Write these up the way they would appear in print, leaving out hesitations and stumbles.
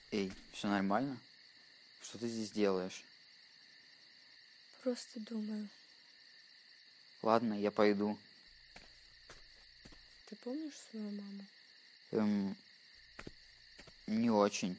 Эй, все нормально? Что ты здесь делаешь? Просто думаю. Ладно, я пойду. Ты помнишь свою маму? Не очень.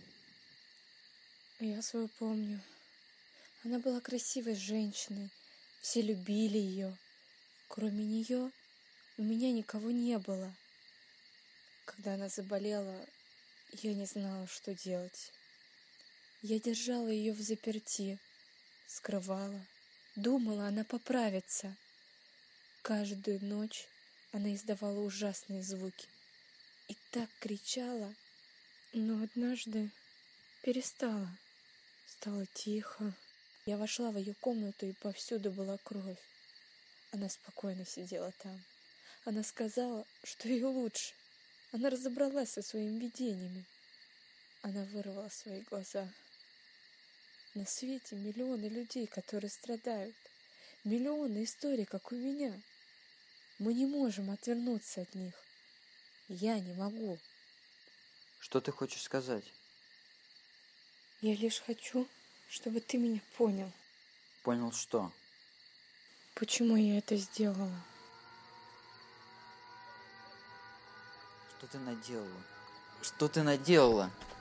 Я свою помню. Она была красивой женщиной. Все любили ее. Кроме нее у меня никого не было. Когда она заболела, я не знала, что делать. Я держала ее взаперти, скрывала. Думала, она поправится. Каждую ночь она издавала ужасные звуки и так кричала, но однажды перестала. Стало тихо. Я вошла в ее комнату, и повсюду была кровь. Она спокойно сидела там. Она сказала, что ей лучше. Она разобралась со своими видениями. Она вырвала свои глаза. На свете миллионы людей, которые страдают. Миллионы историй, как у меня. Мы не можем отвернуться от них. Я не могу. Что ты хочешь сказать? Я лишь хочу, чтобы ты меня понял. Понял что? Почему я это сделала? Что ты наделала? Что ты наделала?